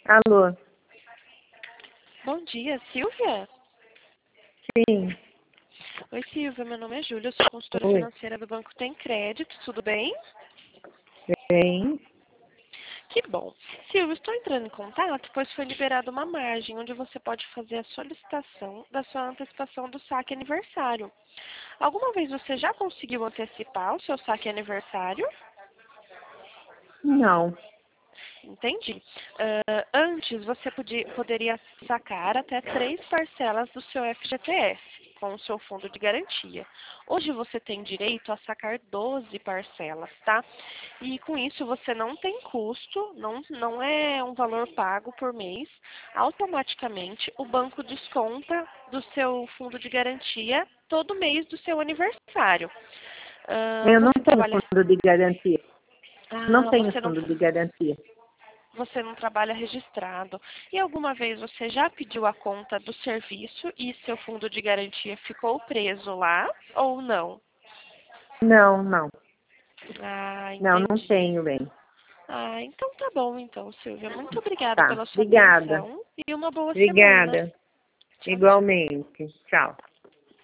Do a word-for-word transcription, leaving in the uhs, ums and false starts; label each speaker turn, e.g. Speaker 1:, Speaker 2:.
Speaker 1: Alô?
Speaker 2: Bom dia, Silvia?
Speaker 1: Sim.
Speaker 2: Oi, Silvia, meu nome é Júlia, eu sou consultora
Speaker 1: Oi.
Speaker 2: financeira do Banco Tem Crédito, tudo bem?
Speaker 1: Bem.
Speaker 2: Que bom. Silvia, estou entrando em contato, pois foi liberada uma margem onde você pode fazer a solicitação da sua antecipação do saque aniversário. Alguma vez você já conseguiu antecipar o seu saque aniversário?
Speaker 1: Não.
Speaker 2: Entendi. Ah, antes, você podia, poderia sacar até três parcelas do seu F G T S com o seu fundo de garantia. Hoje você tem direito a sacar doze parcelas, tá? E com isso você não tem custo, não, não é um valor pago por mês. Automaticamente o banco desconta do seu fundo de garantia todo mês do seu aniversário. Ah,
Speaker 1: Eu não
Speaker 2: você
Speaker 1: tenho
Speaker 2: trabalha...
Speaker 1: fundo de garantia. Não
Speaker 2: Ah,
Speaker 1: tenho
Speaker 2: você não...
Speaker 1: fundo de garantia.
Speaker 2: Você não trabalha registrado. E alguma vez você já pediu a conta do serviço e seu fundo de garantia ficou preso lá ou não?
Speaker 1: Não, não.
Speaker 2: Ah,
Speaker 1: Não, não
Speaker 2: entendi.
Speaker 1: tenho, bem.
Speaker 2: Ah, então tá bom então, Silvia. Muito obrigada
Speaker 1: Tá.
Speaker 2: pela sua
Speaker 1: Obrigada.
Speaker 2: atenção e uma boa semana.
Speaker 1: Obrigada.
Speaker 2: Tchau, tchau.
Speaker 1: Igualmente. Tchau.